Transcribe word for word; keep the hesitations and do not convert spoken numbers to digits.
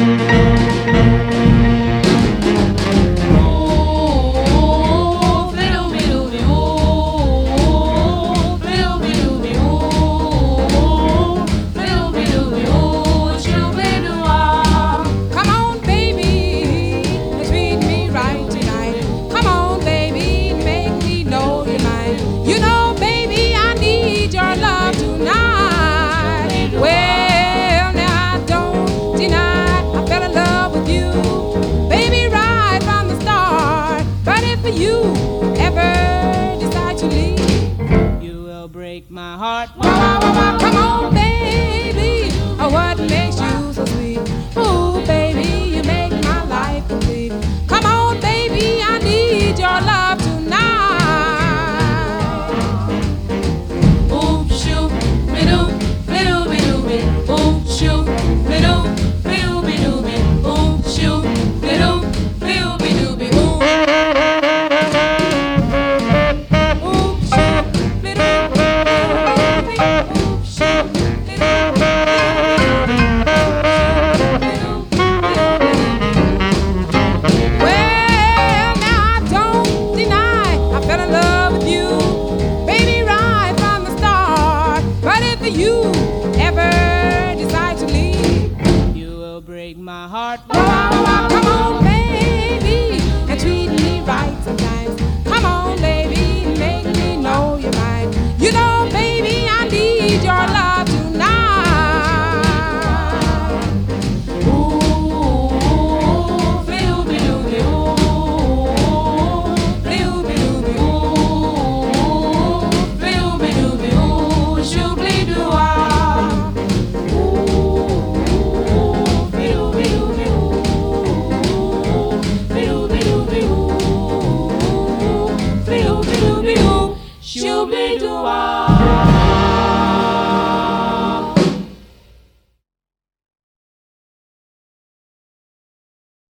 You ever decide to leave, you will break my heart. Wah, wah, wah, wah. Come on, baby. Oh, what makes you so sweet? Ooh, baby, you make my life complete. Come on, baby, I need your love tonight. Ooh, shoot, me doo, me doo, me doo, me. Ooh, shoot, me doo, me doo, me doo, me. Ooh, shoot, me doo, me doo, me doo, me. Ooh. You ever decide to leave, you will break my heart. Come on, baby, and treat me right sometimes. Come on, baby, make me know you're mine. You know, baby, I need your love tonight. Ooh, feel-be-doo-be, ooh, feel-be-doo-be, ooh, feel-be-doo-be, ooh, shoo-be-doo-ah. Shoo-be-doo-ah.